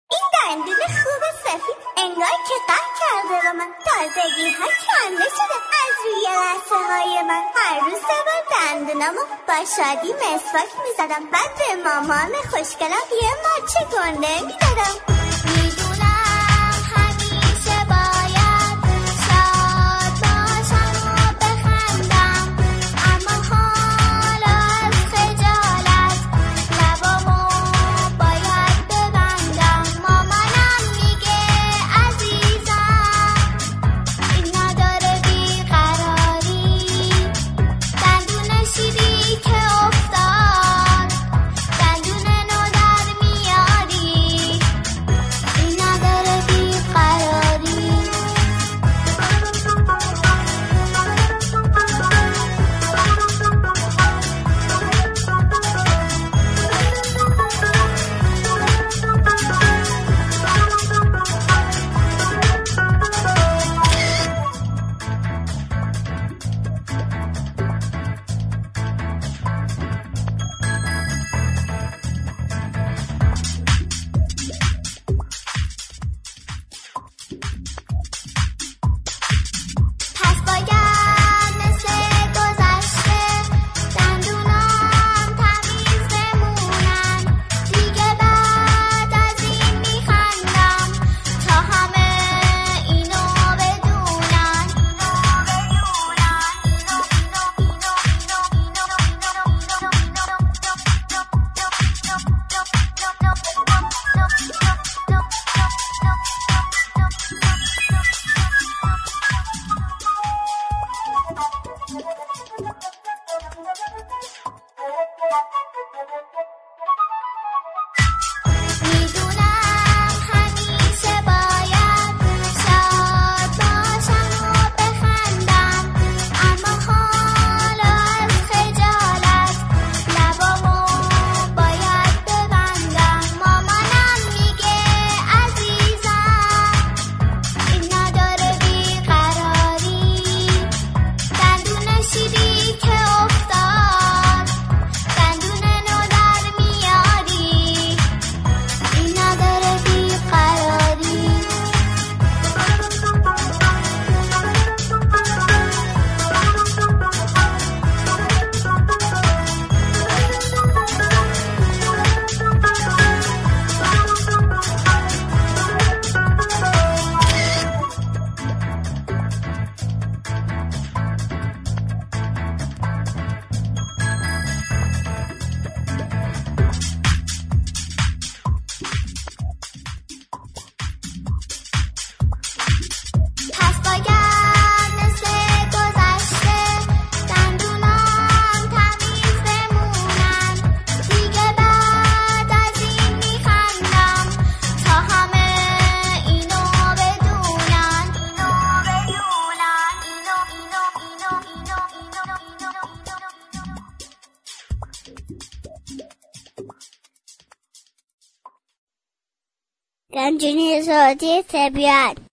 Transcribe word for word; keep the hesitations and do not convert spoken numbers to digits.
این دندون خوب سفید انگار که قهر کرده و من تازگی ها کنده شده از روی لحظه های من. هر روز سبا دندونمو با شادی مسواک میزدم، بعد به مامان خوشگلم یه ماچه گنده میدادم. گنجینه صوتی طبیعت.